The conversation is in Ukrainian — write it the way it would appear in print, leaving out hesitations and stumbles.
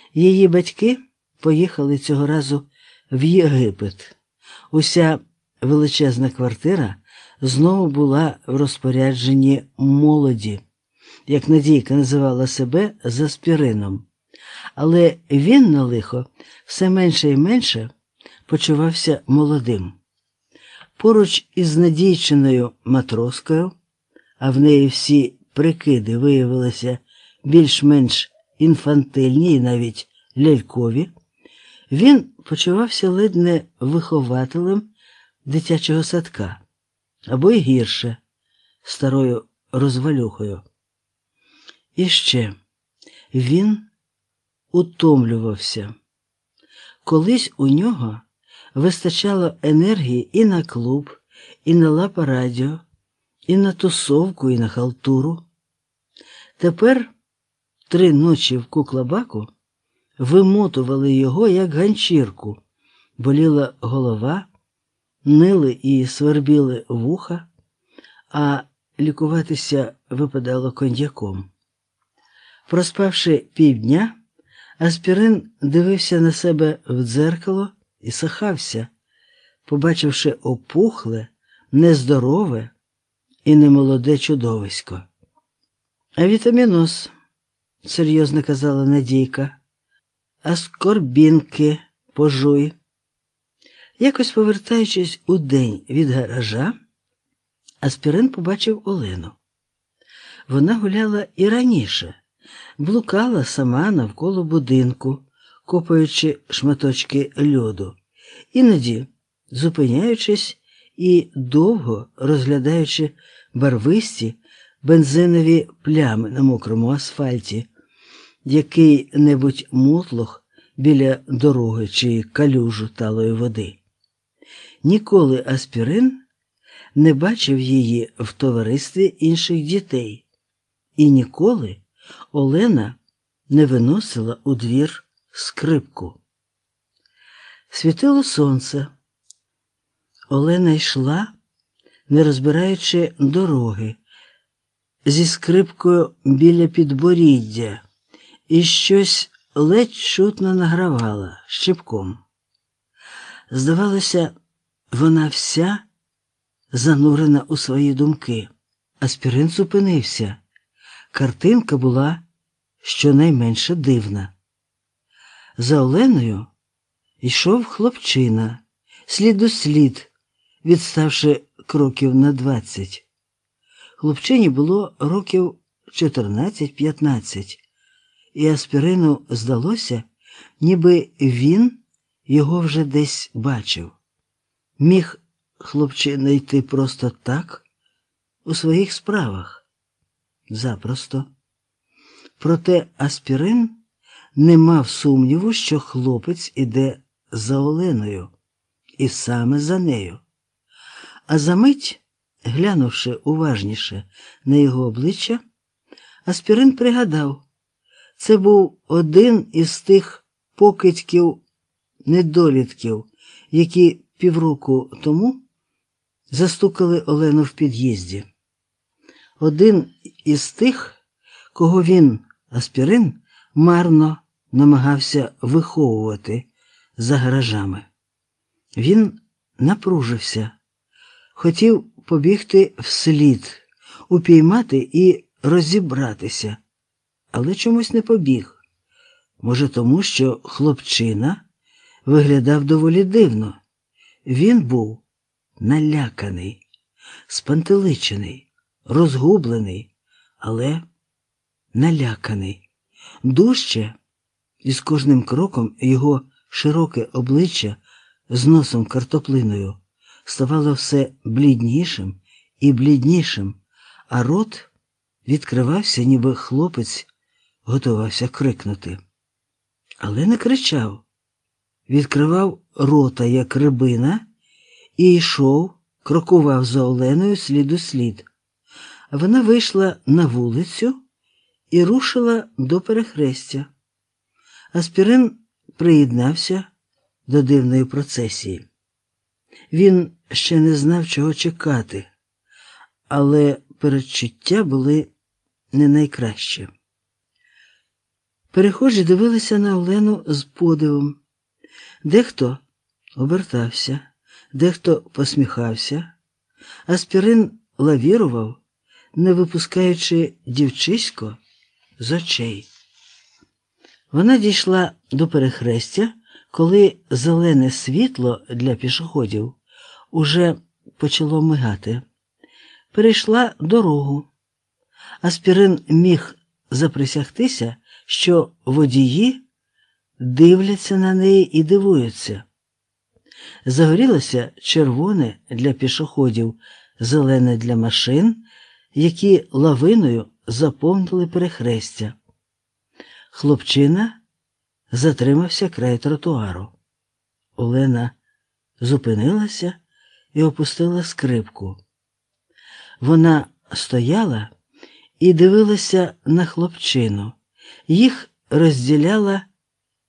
Її батьки поїхали цього разу в Єгипет. Уся величезна квартира знову була в розпорядженні молоді, як Надійка називала себе, за Спірином. Але він, на лихо, все менше і менше почувався молодим. Поруч із Надійчиною матроскою, а в неї всі прикиди виявилися більш-менш інфантильні і навіть лялькові, він почувався ледь не вихователем дитячого садка, або й гірше, старою розвалюхою. І ще він утомлювався. Колись у нього вистачало енергії і на клуб, і на лапа-радіо, і на тусовку, і на халтуру. Тепер 3 ночі в Куклабаку вимотували його, як ганчірку. Боліла голова, нили і свербіли вуха, а лікуватися випадало коньяком. Проспавши півдня, Аспірин дивився на себе в дзеркало і сахався, побачивши опухле, нездорове і немолоде чудовисько. «А вітаміноз», – серйозно казала Надійка, – «аскорбінки пожуй». Якось повертаючись удень від гаража, Аспірин побачив Олену. Вона гуляла і раніше, блукала сама навколо будинку, копаючи шматочки льоду, іноді зупиняючись і довго розглядаючи барвисті бензинові плями на мокрому асфальті, який-небудь мотлох біля дороги чи калюжу талої води. Ніколи Аспірин не бачив її в товаристві інших дітей, і ніколи Олена не виносила у двір скрипку. Світило сонце. Олена йшла, не розбираючи дороги, зі скрипкою біля підборіддя, і щось ледь чутно награвала щипком. Здавалося, вона вся занурена у свої думки. Аспірин зупинився. Картинка була щонайменше дивна. За Оленою йшов хлопчина, слід у слід, відставши кроків на 20. Хлопчині було років 14-15, і Аспірину здалося, ніби він його вже десь бачив. Міг хлопчина йти просто так, у своїх справах? Запросто. Проте Аспірин не мав сумніву, що хлопець іде за Оленою, і саме за нею. А за мить, глянувши уважніше на його обличчя, Аспірин пригадав, це був один із тих покидьків-недолітків, які півроку тому застукали Олену в під'їзді. Один із тих, кого він, Аспірин, марно намагався виховувати за гаражами. Він напружився, хотів побігти вслід, упіймати і розібратися, але чомусь не побіг. Може, тому, що хлопчина виглядав доволі дивно. Він був наляканий, спантеличений, розгублений, але наляканий. Дужче, і з кожним кроком його широке обличчя з носом картоплиною ставало все бліднішим і бліднішим, а рот відкривався, ніби хлопець готувався крикнути. Але не кричав. Відкривав рота, як рибина, і йшов, крокував за Оленою слід у слід. А вона вийшла на вулицю і рушила до перехрестя. Аспірин приєднався до дивної процесії. Він ще не знав, чого чекати, але передчуття були не найкраще. Перехожі дивилися на Олену з подивом. Дехто обертався, дехто посміхався. Аспірин лавірував, не випускаючи дівчисько з очей. Вона дійшла до перехрестя, коли зелене світло для пішоходів уже почало мигати. Перейшла дорогу. Аспірин міг заприсягтися, що водії дивляться на неї і дивуються. Загорілося червоне для пішоходів, зелене для машин, які лавиною заповнили перехрестя. Хлопчина затримався край тротуару. Олена зупинилася і опустила скрипку. Вона стояла і дивилася на хлопчину. Їх розділяла